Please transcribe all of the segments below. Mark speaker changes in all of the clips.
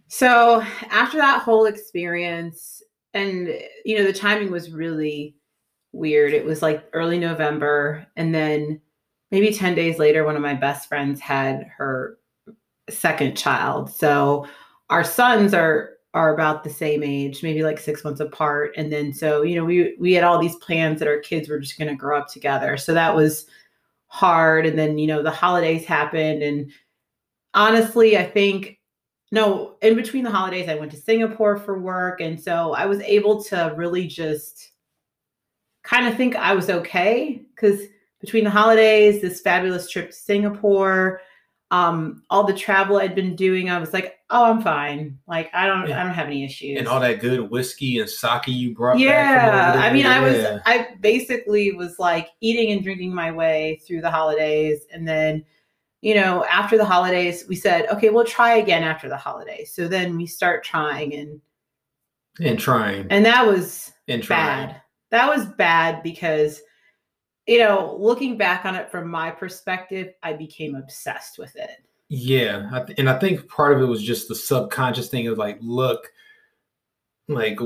Speaker 1: So after that whole experience, and the timing was really weird. It was like early November, and then maybe 10 days later, one of my best friends had her second child. So our sons are about the same age, maybe like 6 months apart. And then so, we had all these plans that our kids were just gonna grow up together. So that was hard. And then, the holidays happened. And honestly, I think no, in between the holidays, I went to Singapore for work. And so I was able to really just kind of think I was okay because between the holidays, this fabulous trip to Singapore, all the travel I'd been doing, I was like, oh, I'm fine. Like I don't have any issues.
Speaker 2: And all that good whiskey and sake you brought back from over
Speaker 1: Yeah.
Speaker 2: there.
Speaker 1: I mean,
Speaker 2: Yeah.
Speaker 1: I basically was like eating and drinking my way through the holidays. And then, after the holidays, we said, okay, we'll try again after the holidays. So then we start trying
Speaker 2: And trying.
Speaker 1: and that was
Speaker 2: And trying.
Speaker 1: bad. That was bad because, looking back on it from my perspective, I became obsessed with it.
Speaker 2: Yeah. And I think part of it was just the subconscious thing of like, look, like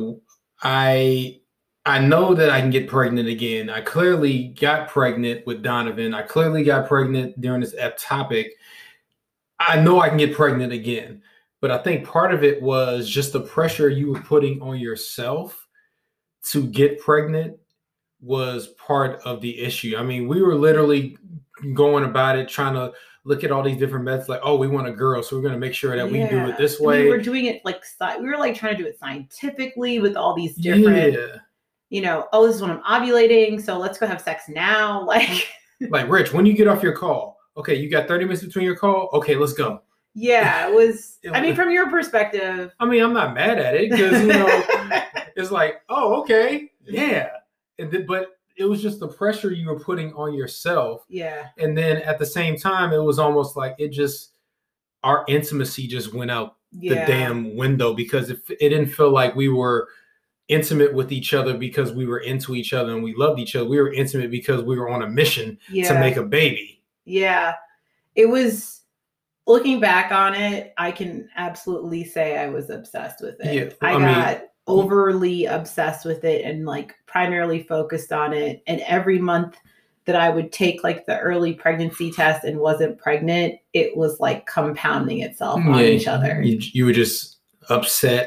Speaker 2: I I know that I can get pregnant again. I clearly got pregnant with Donovan. I clearly got pregnant during this ectopic. I know I can get pregnant again. But I think part of it was just the pressure you were putting on yourself to get pregnant was part of the issue. I mean, we were literally going about it, trying to look at all these different methods, like, oh, we want a girl, so we're going to make sure that we do it this way.
Speaker 1: I mean, we're doing it like we were like trying to do it scientifically with all these different, oh, this is when I'm ovulating, so let's go have sex now.
Speaker 2: Like Rich, when you get off your call, okay, you got 30 minutes between your call. Okay, let's go.
Speaker 1: Yeah, it was. I mean, from your perspective,
Speaker 2: I mean, I'm not mad at it because it's like, oh, okay, yeah, but it was just the pressure you were putting on yourself.
Speaker 1: Yeah.
Speaker 2: And then at the same time, it was almost like our intimacy just went out the damn window because it didn't feel like we were intimate with each other because we were into each other and we loved each other. We were intimate because we were on a mission to make a baby.
Speaker 1: Yeah. It was, looking back on it, I can absolutely say I was obsessed with it. Yeah, I got overly obsessed with it and like primarily focused on it. And every month that I would take like the early pregnancy test and wasn't pregnant, it was like compounding itself on each other.
Speaker 2: You were just upset,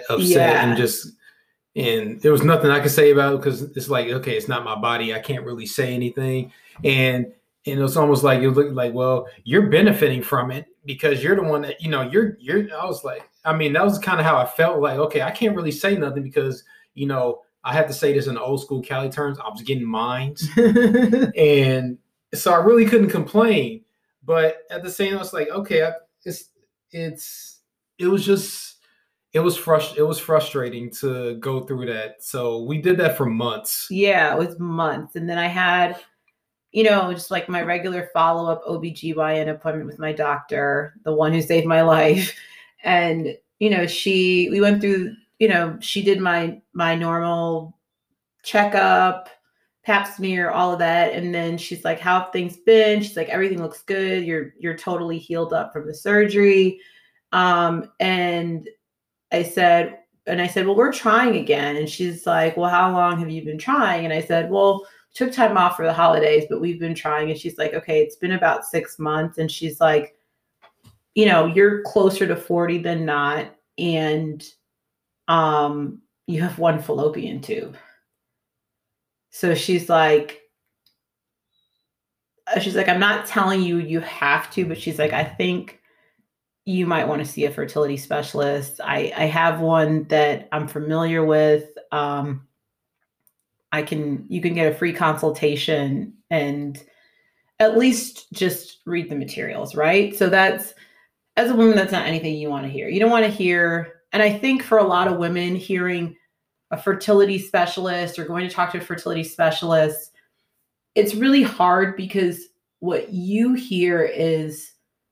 Speaker 2: and there was nothing I could say about it because it's like, okay, it's not my body. I can't really say anything. And it was almost like it looked like, well, you're benefiting from it because you're the one that, you're, I was like, I mean, that was kind of how I felt like, okay, I can't really say nothing because, I have to say this in the old school Cali terms. I was getting mines. And so I really couldn't complain. But at the same time, I was like, okay, it was frustrating to go through that. So we did that for months.
Speaker 1: Yeah, it was months. And then I had, just like my regular follow-up OBGYN appointment with my doctor, the one who saved my life. And, we went through, she did my normal checkup, pap smear, all of that. And then she's like, how have things been? She's like, everything looks good. You're totally healed up from the surgery. And I said, well, we're trying again. And she's like, well, how long have you been trying? And I said, well, took time off for the holidays, but we've been trying. And she's like, okay, it's been about 6 months. And she's like, you're closer to 40 than not. And you have one fallopian tube. So she's like, I'm not telling you have to, but she's like, I think you might want to see a fertility specialist. I have one that I'm familiar with. You can get a free consultation and at least just read the materials, right? So as a woman, that's not anything you want to hear. You don't want to hear, and I think for a lot of women, hearing a fertility specialist or going to talk to a fertility specialist, it's really hard because what you hear is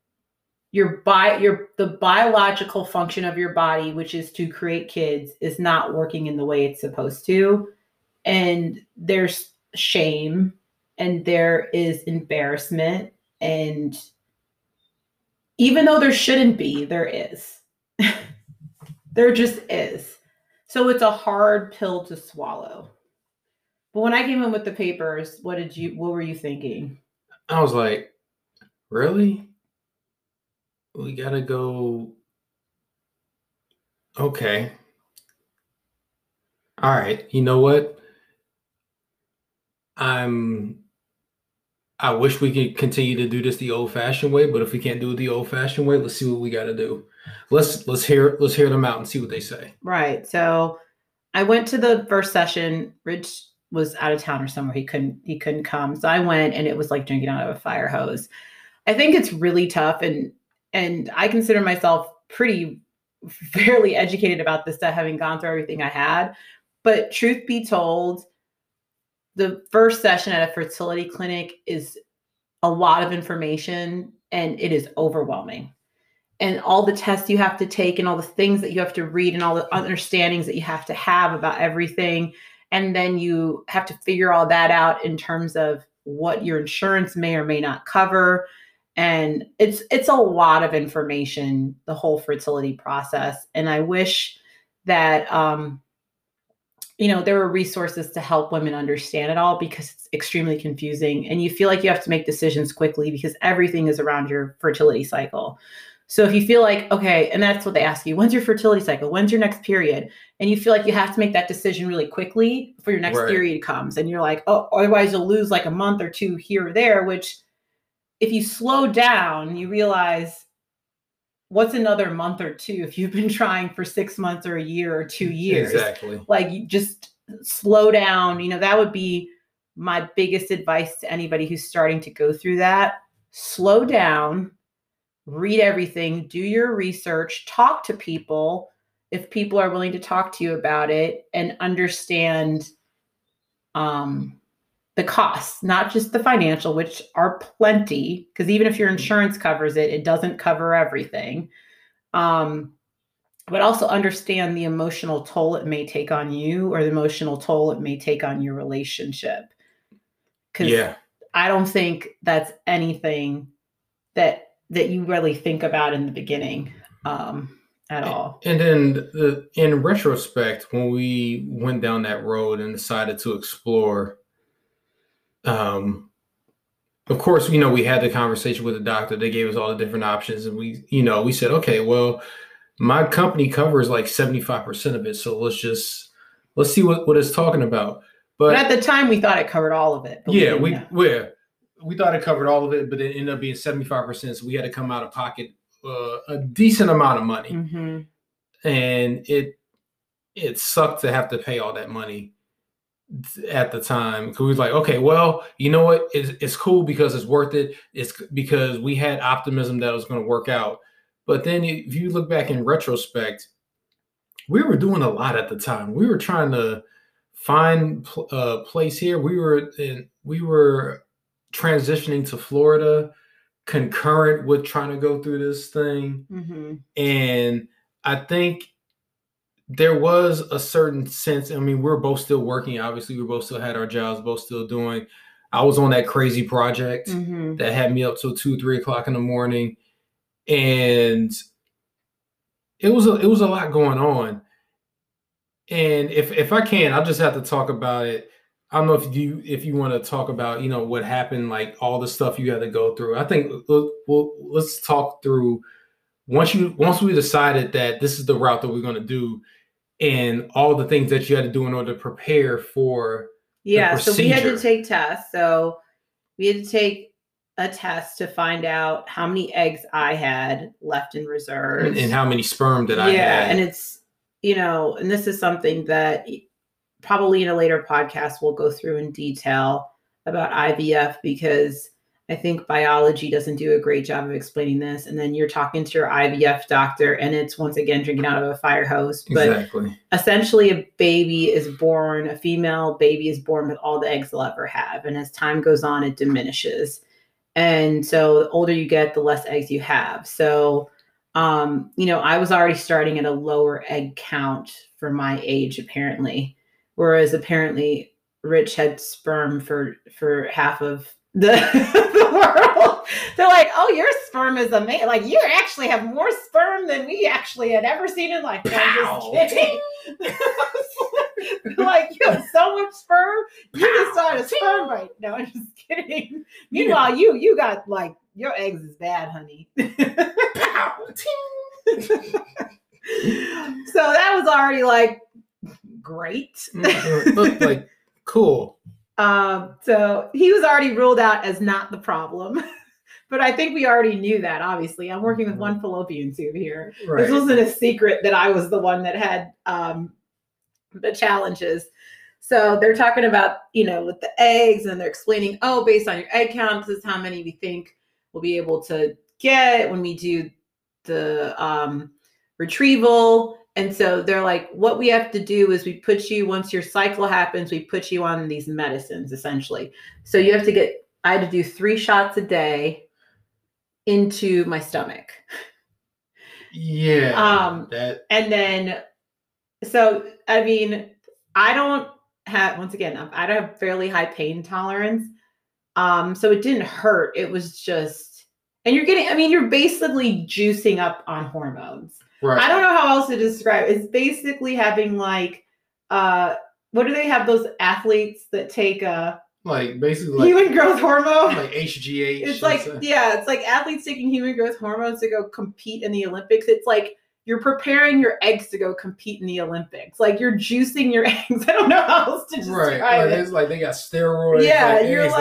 Speaker 1: the biological function of your body, which is to create kids, is not working in the way it's supposed to. And there's shame and there is embarrassment. And even though there shouldn't be, there is. There just is. So it's a hard pill to swallow. But when I came in with the papers, what were you thinking?
Speaker 2: I was like, really? We gotta go. Okay. All right. You know what? I wish we could continue to do this the old-fashioned way, but if we can't do it the old-fashioned way, let's see what we got to do. Let's hear them out and see what they say.
Speaker 1: Right. So I went to the first session. Rich was out of town or somewhere. He couldn't come. So I went, and it was like drinking out of a fire hose. I think it's really tough, and I consider myself pretty fairly educated about this stuff, having gone through everything I had. But truth be told, the first session at a fertility clinic is a lot of information, and it is overwhelming. And all the tests you have to take and all the things that you have to read and all the understandings that you have to have about everything. And then you have to figure all that out in terms of what your insurance may or may not cover. And it's a lot of information, the whole fertility process. And I wish that there were resources to help women understand it all, because it's extremely confusing and you feel like you have to make decisions quickly because everything is around your fertility cycle. So if you feel like, okay, and that's what they ask you, when's your fertility cycle? When's your next period? And you feel like you have to make that decision really quickly before your next period comes. And you're like, oh, otherwise you'll lose like a month or two here or there, which if you slow down, you realize what's another month or two if you've been trying for 6 months or a year or 2 years.
Speaker 2: Exactly.
Speaker 1: Like, you just slow down. That would be my biggest advice to anybody who's starting to go through that. Slow down, read everything, do your research, talk to people if people are willing to talk to you about it, and understand the costs, not just the financial, which are plenty, because even if your insurance covers it, it doesn't cover everything. But also understand the emotional toll it may take on you, or the emotional toll it may take on your relationship. Because I don't think that's anything that you really think about in the beginning at all.
Speaker 2: And then in retrospect, when we went down that road and decided to explore, of course, we had the conversation with the doctor. They gave us all the different options, and we said, okay, well, my company covers like 75% of it. So let's see what it's talking about.
Speaker 1: But at the time we thought it covered all of it.
Speaker 2: Yeah, we thought it covered all of it, but it ended up being 75%. So we had to come out of pocket a decent amount of money.
Speaker 1: Mm-hmm.
Speaker 2: And it sucked to have to pay all that money at the time, because we was like, okay, well, you know what? It's cool because it's worth it. It's because we had optimism that it was going to work out. But then if you look back in retrospect, we were doing a lot at the time. We were trying to find a place here. We were transitioning to Florida concurrent with trying to go through this thing.
Speaker 1: Mm-hmm.
Speaker 2: And I think there was a certain sense. I mean, we're both still working. Obviously, we both still had our jobs, both still doing. I was on that crazy project that had me up till 2-3 o'clock in the morning. And it was a lot going on. And if I can, I'll just have to talk about it. I don't know if you want to talk about, what happened, like all the stuff you had to go through. I think let's talk through once we decided that this is the route that we're going to do, and all the things that you had to do in order to prepare for the procedure.
Speaker 1: So we had to take tests. So we had to take a test to find out how many eggs I had left in reserve
Speaker 2: and how many sperm that I had.
Speaker 1: Yeah, and it's and this is something that probably in a later podcast we'll go through in detail about IVF, because I think biology doesn't do a great job of explaining this. And then you're talking to your IVF doctor, and it's once again drinking out of a fire hose. But
Speaker 2: exactly.
Speaker 1: Essentially, a female baby is born with all the eggs they'll ever have. And as time goes on, it diminishes. And so the older you get, the less eggs you have. So, I was already starting at a lower egg count for my age, apparently. Whereas apparently Rich had sperm for half of the world. They're like, oh, your sperm is amazing. Like, you actually have more sperm than we actually had ever seen in life. No, I'm just kidding. Like, you have so much sperm, you just started a sperm bite. No, I'm just kidding. Meanwhile, you got like, your eggs is bad, honey. So that was already like great.
Speaker 2: Looked like cool.
Speaker 1: So he was already ruled out as not the problem. But I think we already knew that, obviously. I'm working with one fallopian tube here. Right. This wasn't a secret that I was the one that had the challenges. So they're talking about, with the eggs, and they're explaining, based on your egg count, this is how many we think we'll be able to get when we do the retrieval. And so they're like, what we have to do is we put you, once your cycle happens, we put you on these medicines, essentially. So you have to I had to do 3 shots a day into my stomach.
Speaker 2: Yeah.
Speaker 1: And then, so, I mean, I don't have fairly high pain tolerance. So it didn't hurt. It was just, and you're basically juicing up on hormones. Right. I don't know how else to describe it. It's basically having like, what do they have, those athletes that take
Speaker 2: basically
Speaker 1: human growth hormone?
Speaker 2: Like HGH.
Speaker 1: It's like, it's like athletes taking human growth hormones to go compete in the Olympics. It's like you're preparing your eggs to go compete in the Olympics. Like, you're juicing your eggs. I don't know how else to describe it.
Speaker 2: It's like they got steroids.
Speaker 1: Yeah,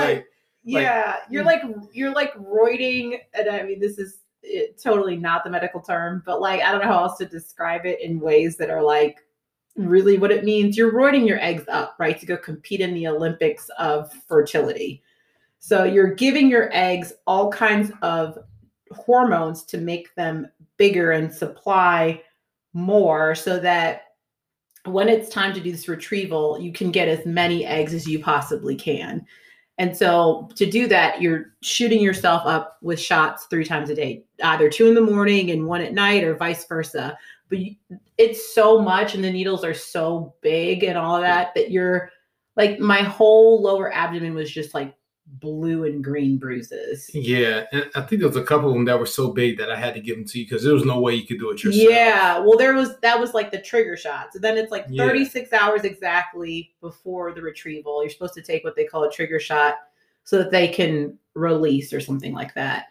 Speaker 1: you're like roiding, and I mean, this is totally not the medical term, but like, I don't know how else to describe it in ways that are like really what it means. You're roiding your eggs up, right, to go compete in the Olympics of fertility. So you're giving your eggs all kinds of hormones to make them bigger and supply more, so that when it's time to do this retrieval, you can get as many eggs as you possibly can. And so to do that, you're shooting yourself up with shots 3 times a day, either 2 in the morning and 1 at night, or vice versa. But it's so much, and the needles are so big and all of that, that you're like, my whole lower abdomen was just like blue and green bruises.
Speaker 2: Yeah. And I think there was a couple of them that were so big that I had to give them to you, because there was no way you could do it yourself.
Speaker 1: Yeah. Well, that was like the trigger shots. And then it's like 36 hours exactly before the retrieval, you're supposed to take what they call a trigger shot so that they can release or something like that.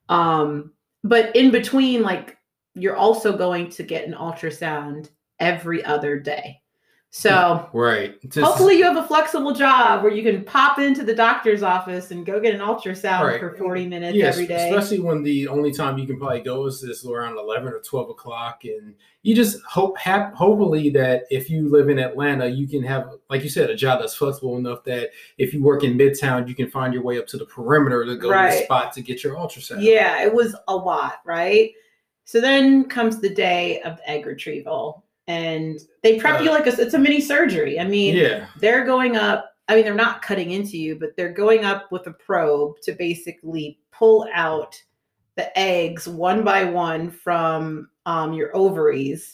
Speaker 1: But in between, like, you're also going to get an ultrasound every other day. So
Speaker 2: right.
Speaker 1: Hopefully you have a flexible job where you can pop into the doctor's office and go get an ultrasound for 40 minutes every day.
Speaker 2: Especially when the only time you can probably go is around 11 or 12 o'clock. And you just hopefully that if you live in Atlanta, you can have, like you said, a job that's flexible enough that if you work in Midtown, you can find your way up to the perimeter to go to the spot to get your ultrasound.
Speaker 1: Yeah, it was a lot, right? So then comes the day of the egg retrieval. And they prep you like it's a mini surgery. I mean, they're going up. I mean, they're not cutting into you, but they're going up with a probe to basically pull out the eggs one by one from your ovaries.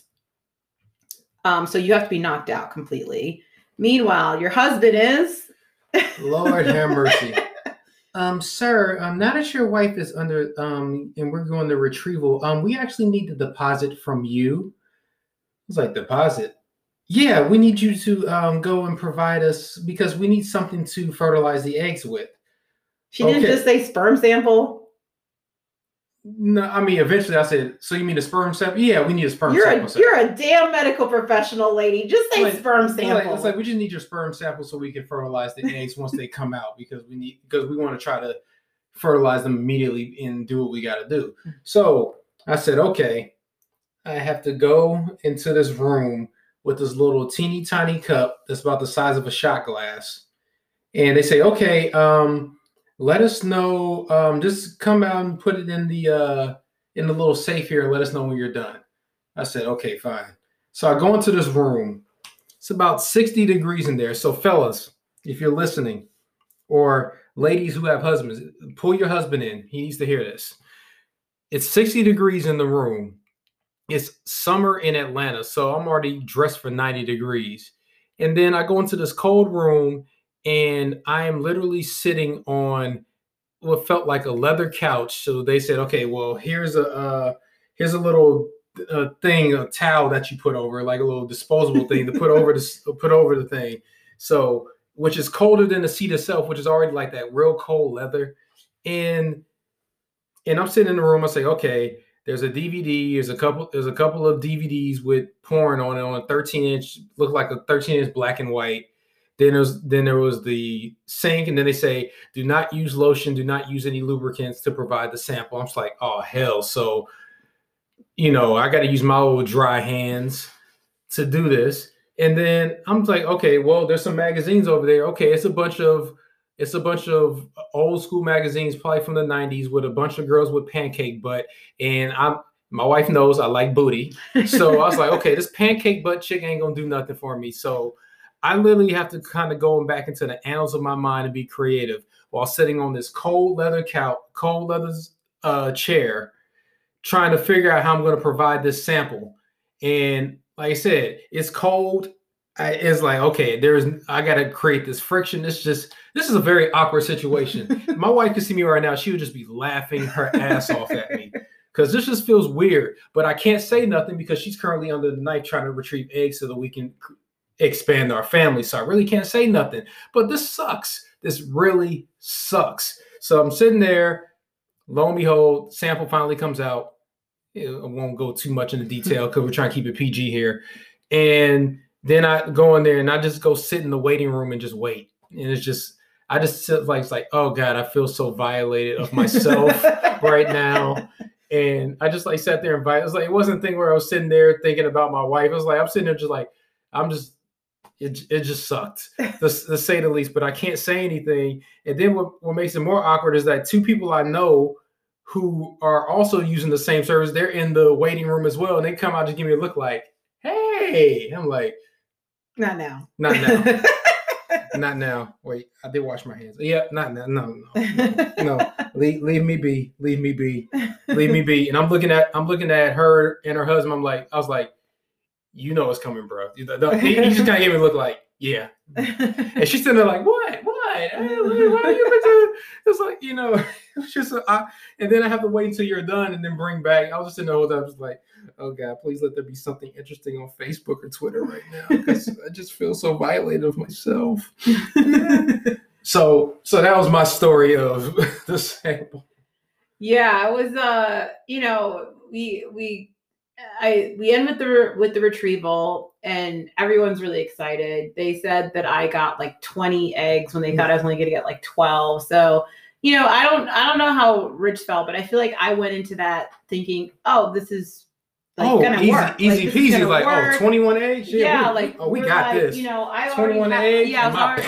Speaker 1: So you have to be knocked out completely. Meanwhile, your husband is...
Speaker 2: Lord have mercy. Sir, now that your wife is under, and we're going to retrieval, we actually need the deposit from you. It's like, deposit? Yeah, we need you to go and provide us, because we need something to fertilize the eggs with.
Speaker 1: She didn't just say sperm sample?
Speaker 2: No, I mean, eventually I said, so you mean a sperm sample? Yeah, we need a sperm sample.
Speaker 1: You're a damn medical professional, lady. Just say sperm sample.
Speaker 2: It's like, we just need your sperm sample so we can fertilize the eggs once they come out, because we want to try to fertilize them immediately and do what we got to do. So I said, okay. I have to go into this room with this little teeny tiny cup that's about the size of a shot glass. And they say, okay, let us know, just come out and put it in the little safe here and let us know when you're done. I said, okay, fine. So I go into this room. It's about 60 degrees in there. So fellas, if you're listening, or ladies who have husbands, pull your husband in. He needs to hear this. It's 60 degrees in the room. It's summer in Atlanta, so I'm already dressed for 90 degrees. And then I go into this cold room, and I am literally sitting on what felt like a leather couch. So they said, okay, well, here's a little thing, a towel that you put over, like a little disposable thing to put over the thing. So, which is colder than the seat itself, which is already like that real cold leather. And I'm sitting in the room. I say, okay, there's a DVD. There's a couple of DVDs with porn on it on a 13-inch, looked like a 13-inch black and white. Then there was the sink, and then they say, do not use lotion, do not use any lubricants to provide the sample. I'm just like, oh hell. So, I got to use my old dry hands to do this. And then I'm like, okay, well, there's some magazines over there. Okay, it's a bunch of old school magazines, probably from the 90s, with a bunch of girls with pancake butt. And my wife knows I like booty. So I was like, okay, this pancake butt chick ain't gonna do nothing for me. So I literally have to kind of go back into the annals of my mind and be creative while sitting on this cold leather chair, trying to figure out how I'm going to provide this sample. And like I said, it's cold. It's like, okay, I got to create this friction. This is a very awkward situation. My wife could see me right now. She would just be laughing her ass off at me because this just feels weird. But I can't say nothing because she's currently under the knife trying to retrieve eggs so that we can expand our family. So I really can't say nothing. But this sucks. This really sucks. So I'm sitting there. Lo and behold, sample finally comes out. I won't go too much into detail because we're trying to keep it PG here. And then I go in there and I just go sit in the waiting room and just wait. And I just sit like, it's like, oh God, I feel so violated of myself right now. And I just like sat there and it was like, it wasn't a thing where I was sitting there thinking about my wife. It was like, I'm sitting there just like, it just sucked to say the least, but I can't say anything. And then what makes it more awkward is that two people I know who are also using the same service, they're in the waiting room as well. And they come out, just give me a look like, hey, I'm like,
Speaker 3: not now.
Speaker 2: Not now. Wait, I did wash my hands. Yeah, not now. No. Leave me be. And I'm looking at her and her husband. I was like, you know what's coming, bro. He just kind of gave me a look like, yeah. And she's sitting there like, what? Why are you doing? It's like, it's just, and then I have to wait until you're done and then bring back. I was just sitting there the whole time, just like, oh God, please let there be something interesting on Facebook or Twitter right now, because I just feel so violated of myself. So that was my story of the sample.
Speaker 1: Yeah, it was, we end with the retrieval, and everyone's really excited. They said that I got like 20 eggs when they thought I was only going to get like 12. So, I don't know how Rich felt, but I feel like I went into that thinking, oh, this is gonna work.
Speaker 2: Easy peasy. Like, work. 21 eggs?
Speaker 1: Yeah,
Speaker 2: we got this.
Speaker 1: I
Speaker 2: 21 eggs.
Speaker 1: Yeah,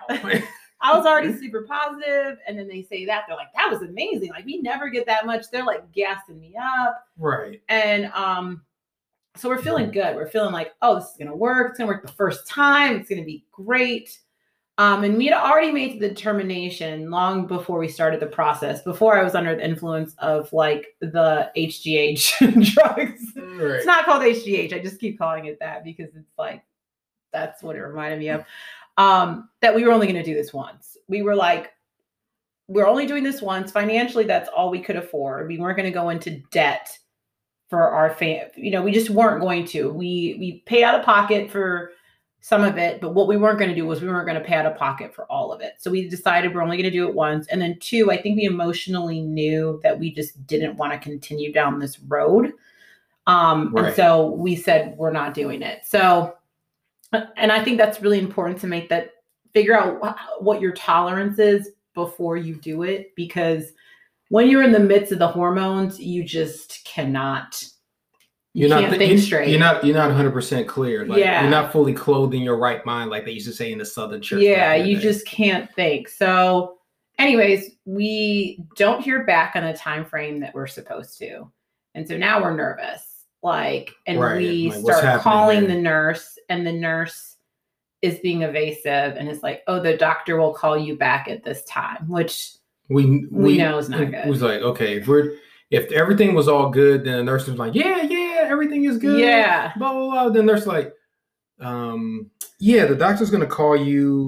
Speaker 1: I was already super positive, and then they say that they're like, that was amazing. Like, we never get that much. They're like gassing me up.
Speaker 2: Right.
Speaker 1: And so we're feeling good. We're feeling like, oh, this is gonna work. It's gonna work the first time. It's gonna be great. And we had already made the determination long before we started the process, before I was under the influence of like the HGH drugs. Right. It's not called HGH. I just keep calling it that because it's like, that's what it reminded me of. That we were only going to do this once. We were like, we're only doing this once. Financially, that's all we could afford. We weren't going to go into debt for our family. We just weren't going to. We paid out of pocket for some of it, but what we weren't going to do was we weren't going to pay out of pocket for all of it. So we decided we're only going to do it once. And then 2, I think we emotionally knew that we just didn't want to continue down this road. Right. And so we said, we're not doing it. So, and I think that's really important to figure out what your tolerance is before you do it, because when you're in the midst of the hormones, you just cannot. You can't think straight.
Speaker 2: You're not 100% clear. You're not fully clothed in your right mind, like they used to say in the Southern church.
Speaker 1: Yeah, you just can't think. So, anyways, we don't hear back on the time frame that we're supposed to, and so now we're nervous. We start calling the nurse, and the nurse is being evasive, and it's like, oh, the doctor will call you back at this time, which we know is not good.
Speaker 2: It was like, okay, if everything was all good, then the nurse was like, yeah, everything is good.
Speaker 1: Yeah.
Speaker 2: Blah, blah, blah. Then the nurse like, the doctor's going to call you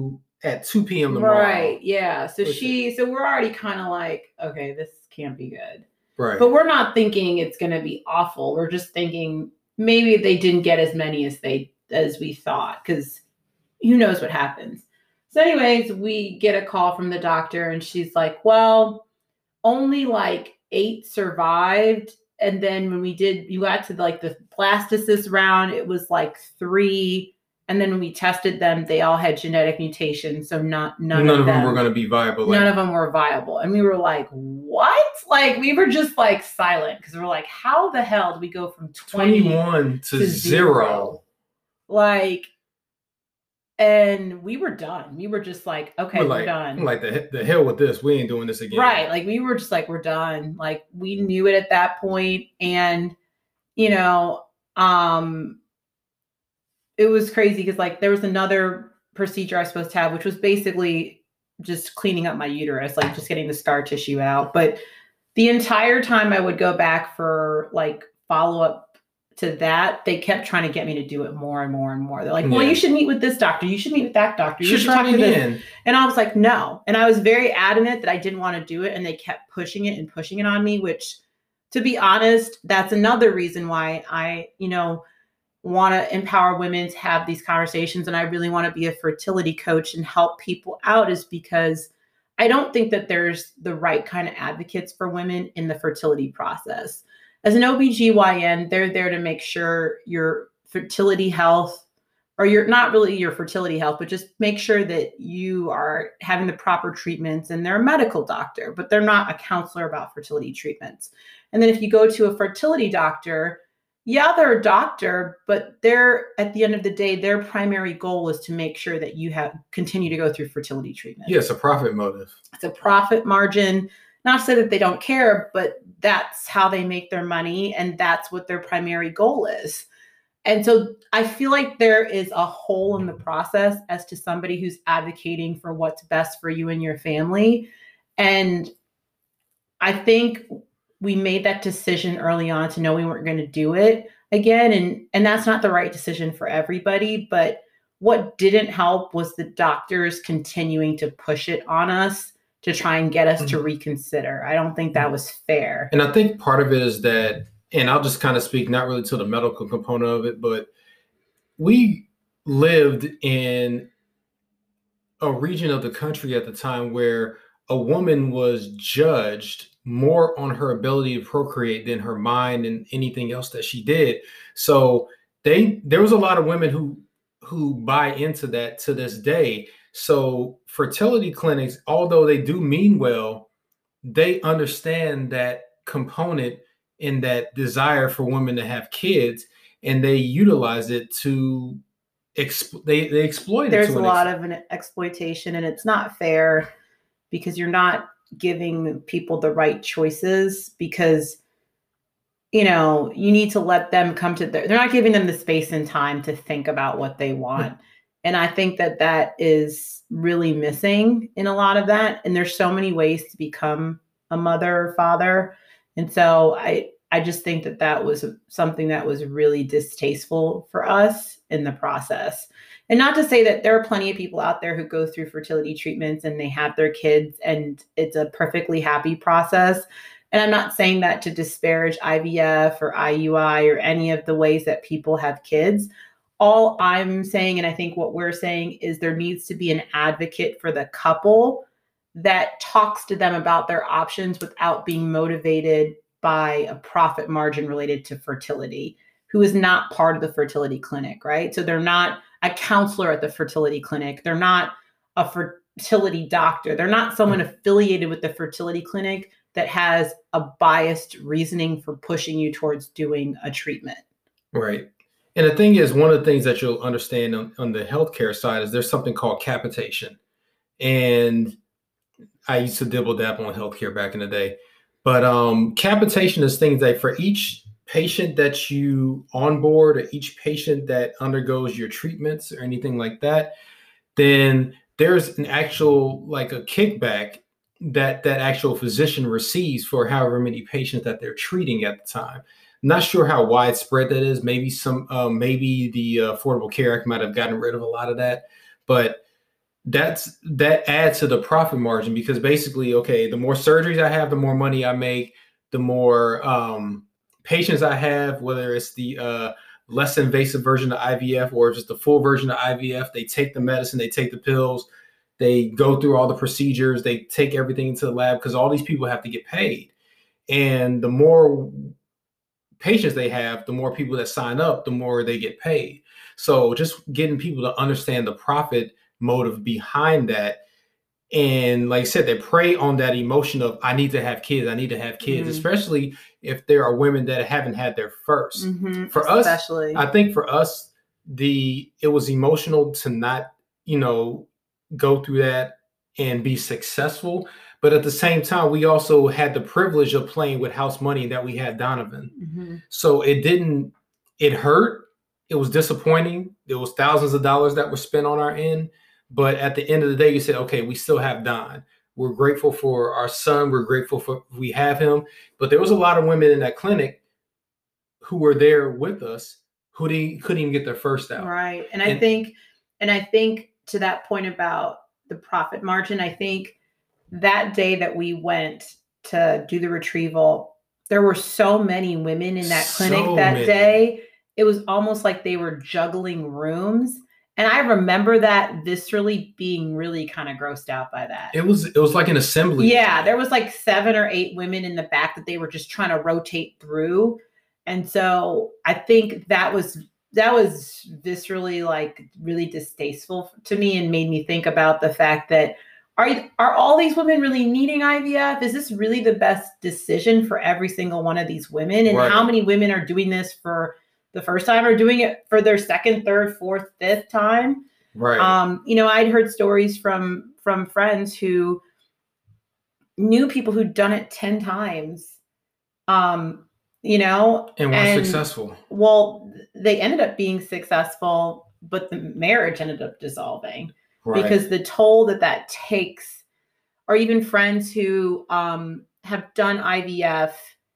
Speaker 2: at 2 p.m. tomorrow.
Speaker 1: Right. Yeah. So we're already kind of like, okay, this can't be good.
Speaker 2: Right.
Speaker 1: But we're not thinking it's going to be awful. We're just thinking maybe they didn't get as many as we thought, because who knows what happens. So anyways, we get a call from the doctor and she's like, well, only like 8 survived. And then when you got to like the blastocyst round, it was like 3. And then when we tested them, they all had genetic mutations. So none of them
Speaker 2: were going to be viable.
Speaker 1: None of them were viable. And we were like, what? Like, we were just like silent, because we're like, how the hell do we go from
Speaker 2: 21 to 0?
Speaker 1: Like, and we were done. We were just like, okay, we're done.
Speaker 2: Like the hell with this. We ain't doing this again.
Speaker 1: Right. Like, we were just like, we're done. Like, we knew it at that point. And, you know, it was crazy because like there was another procedure I was supposed to have, which was basically just cleaning up my uterus, like just getting the scar tissue out. But the entire time I would go back for like follow-up to that, they kept trying to get me to do it more and more and more. They're like, well, you should meet with this doctor. You should meet with that doctor. You should talk to this. And I was like, no. And I was very adamant that I didn't want to do it. And they kept pushing it on me, which, to be honest, that's another reason why I, want to empower women to have these conversations. And I really want to be a fertility coach and help people out, is because I don't think that there's the right kind of advocates for women in the fertility process. As an OBGYN, they're there to make sure your fertility health, or not really your fertility health, but just make sure that you are having the proper treatments. And they're a medical doctor, but they're not a counselor about fertility treatments. And then if you go to a fertility doctor, yeah, they're a doctor, but at the end of the day, their primary goal is to make sure that you continue to go through fertility treatment.
Speaker 2: Yeah, it's a profit motive.
Speaker 1: It's a profit margin. Not to say that they don't care, but that's how they make their money, and that's what their primary goal is. And so I feel like there is a hole in the process as to somebody who's advocating for what's best for you and your family. And I think we made that decision early on to know we weren't going to do it again. And that's not the right decision for everybody. But what didn't help was the doctors continuing to push it on us to try and get us to reconsider. I don't think that was fair.
Speaker 2: And I think part of it is that, and I'll just kind of speak not really to the medical component of it, but we lived in a region of the country at the time where a woman was judged more on her ability to procreate than her mind and anything else that she did. So there was a lot of women who buy into that to this day. So fertility clinics, although they do mean well, they understand that component and that desire for women to have kids, and they utilize it to they exploit it.
Speaker 1: There's a lot of an exploitation, and it's not fair because you're not giving people the right choices, because you need to let them come to they're not giving them the space and time to think about what they want. And I think that is really missing in a lot of that. And there's so many ways to become a mother or father. And so I just think that was something that was really distasteful for us in the process. And not to say that there are plenty of people out there who go through fertility treatments and they have their kids and it's a perfectly happy process. And I'm not saying that to disparage IVF or IUI or any of the ways that people have kids. All I'm saying, and I think what we're saying, is there needs to be an advocate for the couple that talks to them about their options without being motivated by a profit margin related to fertility, who is not part of the fertility clinic, right? So they're not a counselor at the fertility clinic. They're not a fertility doctor. They're not someone affiliated with the fertility clinic that has a biased reasoning for pushing you towards doing a treatment.
Speaker 2: Right. And the thing is, one of the things that you'll understand on the healthcare side is there's something called capitation. And I used to dibble dabble on healthcare back in the day. But capitation is things that for each patient that you onboard, or each patient that undergoes your treatments or anything like that, then there's an actual, like a kickback that actual physician receives for however many patients that they're treating at the time. I'm not sure how widespread that is. Maybe maybe the Affordable Care Act might have gotten rid of a lot of that, but that adds to the profit margin, because basically, okay, the more surgeries I have, the more money I make, the more patients I have, whether it's the less invasive version of IVF or just the full version of IVF. They take the medicine, they take the pills, they go through all the procedures, they take everything into the lab, because all these people have to get paid. And the more patients they have, the more people that sign up, the more they get paid. So just getting people to understand the profit motive behind that. And like I said, they prey on that emotion of, I need to have kids, I need to have kids, especially if there are women that haven't had their first. For
Speaker 1: especially.
Speaker 2: us, I think for us, it was emotional to not, go through that and be successful. But at the same time, we also had the privilege of playing with house money, that we had Donovan. So it hurt. It was disappointing. There was thousands of dollars that were spent on our end. But at the end of the day, you said, okay, we still have Don. We're grateful for our son. We're grateful for we have him. But there was a lot of women in that clinic who were there with us who couldn't even get their first out.
Speaker 1: Right. And I think to that point about the profit margin, I think that day that we went to do the retrieval, there were so many women in that clinic day. It was almost like they were juggling rooms. And I remember that viscerally being really kind of grossed out by that.
Speaker 2: It was like an assembly.
Speaker 1: Yeah, there was like 7 or 8 women in the back that they were just trying to rotate through. And so I think that was viscerally like really distasteful to me, and made me think about the fact that are all these women really needing IVF? Is this really the best decision for every single one of these women? And how many women are doing this for the first time, or doing it for their second, third, fourth, fifth time?
Speaker 2: Right.
Speaker 1: I'd heard stories from friends who knew people who'd done it 10 times, and
Speaker 2: weren't successful.
Speaker 1: Well, they ended up being successful, but the marriage ended up dissolving. Right. Because the toll that takes, or even friends who have done IVF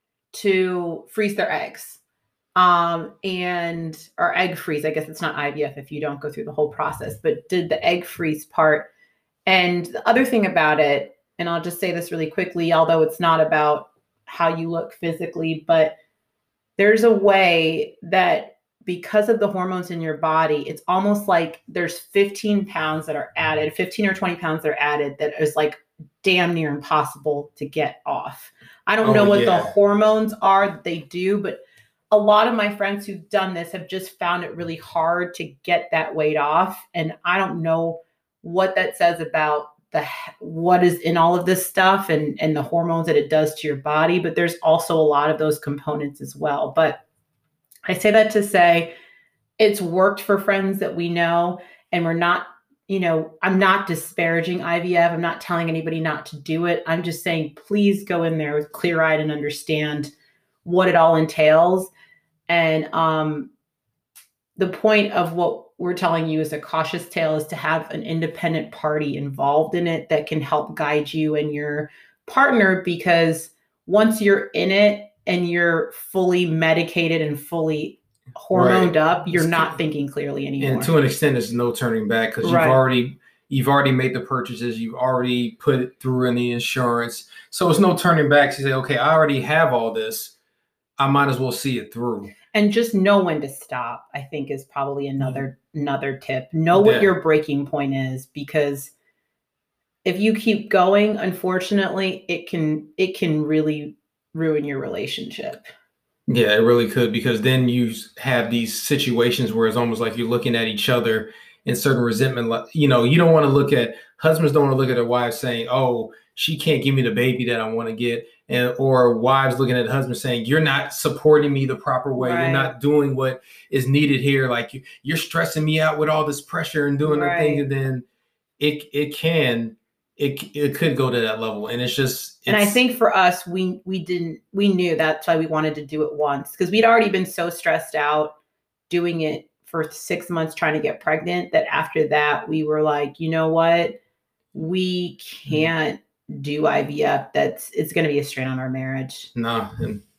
Speaker 1: to freeze their eggs. Or egg freeze. I guess it's not IVF if you don't go through the whole process, but did the egg freeze part. And the other thing about it, and I'll just say this really quickly, although it's not about how you look physically, but there's a way that because of the hormones in your body, it's almost like there's 15 pounds that are added, 15 or 20 pounds that are added, that is like damn near impossible to get off. I don't know what the hormones are that they do, but a lot of my friends who've done this have just found it really hard to get that weight off. And I don't know what that says about what is in all of this stuff and the hormones that it does to your body. But there's also a lot of those components as well. But I say that to say it's worked for friends that we know, and we're not, I'm not disparaging IVF. I'm not telling anybody not to do it. I'm just saying, please go in there with clear-eyed and understand what it all entails. And the point of what we're telling you is a cautious tale is to have an independent party involved in it that can help guide you and your partner, because once you're in it and you're fully medicated and fully hormoned up, you're not thinking clearly anymore.
Speaker 2: And to an extent, there's no turning back, because you've already made the purchases, you've already put it through in the insurance. So it's no turning back. So you say, okay, I already have all this, I might as well see it through.
Speaker 1: And just know when to stop, I think, is probably another tip. Know what your breaking point is, because if you keep going, unfortunately, it can really ruin your relationship.
Speaker 2: Yeah, it really could, because then you have these situations where it's almost like you're looking at each other in certain resentment. You don't want to look at, husbands don't want to look at their wives saying, oh, she can't give me the baby that I want to get. Or wives looking at husbands saying, you're not supporting me the proper way. Right. You're not doing what is needed here. Like you're stressing me out with all this pressure and doing the thing. And then it could go to that level. And and
Speaker 1: I think for us, we knew that's why we wanted to do it once, because we'd already been so stressed out doing it for 6 months trying to get pregnant, that after that we were like, you know what, we can't do IVF. It's going to be a strain on our marriage.
Speaker 2: No, and